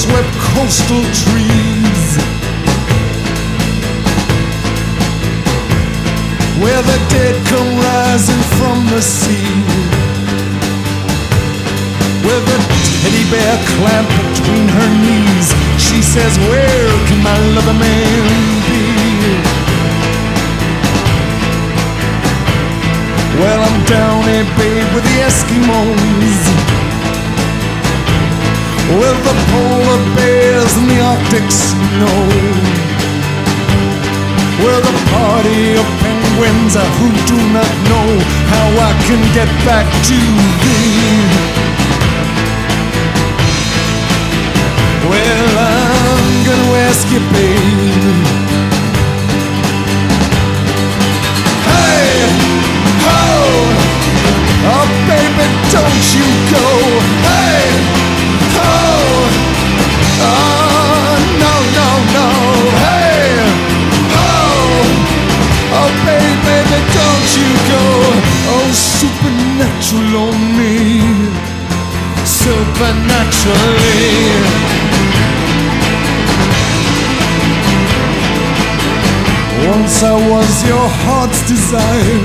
wind-swept coastal trees, where the dead come rising from the sea, with a teddy bear clamped between her knees. She says, where can my lover man be? Well, I'm down here, babe, with the Eskimos, with the polar bears and the Arctic snow, with a party of penguins who do not know how I can get back to thee. Well, I'm gonna ask you, babe. Hey, ho, oh baby, don't you go. Hey, ho, oh no, no, no. Hey, ho, oh baby, don't you go. Oh, supernatural on me, supernaturally. Once I was your heart's desire,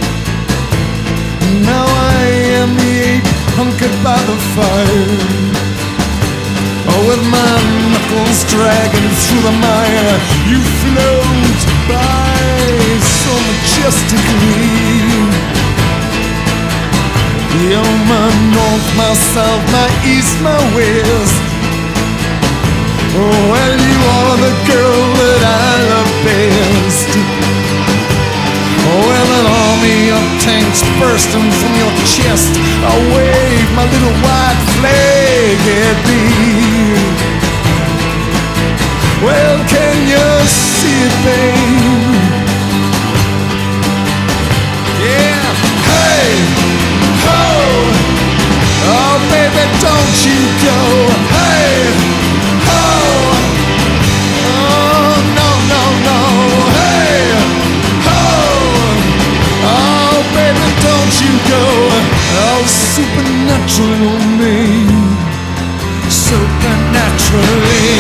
now I am the ape hunkered by the fire. Oh, with my knuckles dragging through the mire, you float by so majestically. You're my north, my south, my east, my west. Oh, well, you are the girl that I love best. Oh, well, an army of tanks bursting from your chest, I wave my little white flag at thee. Well, can you see it, babe? Yeah. Hey, ho, oh, baby, don't you go. Hey, supernatural on me, supernaturally.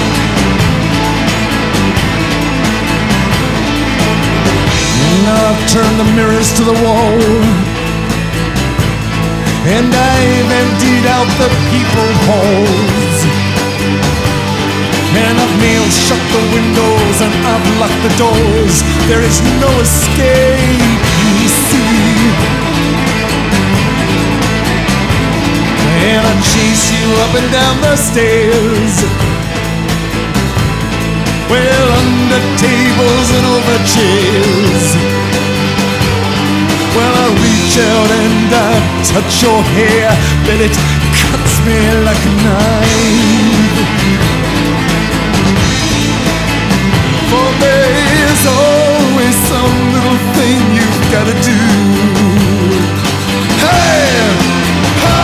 Now I've turned the mirrors to the wall, and I've emptied out the people halls, and I've nailed shut the windows and I've locked the doors. There is no escape, you see. And I chase you up and down the stairs, well, under tables and over chairs. Well, I reach out and I touch your hair, but it cuts me like a knife. For there's always some little thing you've gotta do. Hey, ho,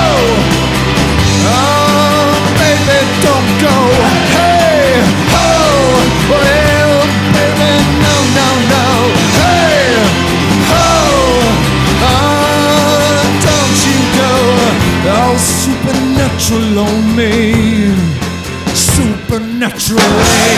oh, baby, don't go. Hey, ho, well, baby, no, no, no. Hey, ho, oh, don't you go. Oh, supernatural on me, supernaturally.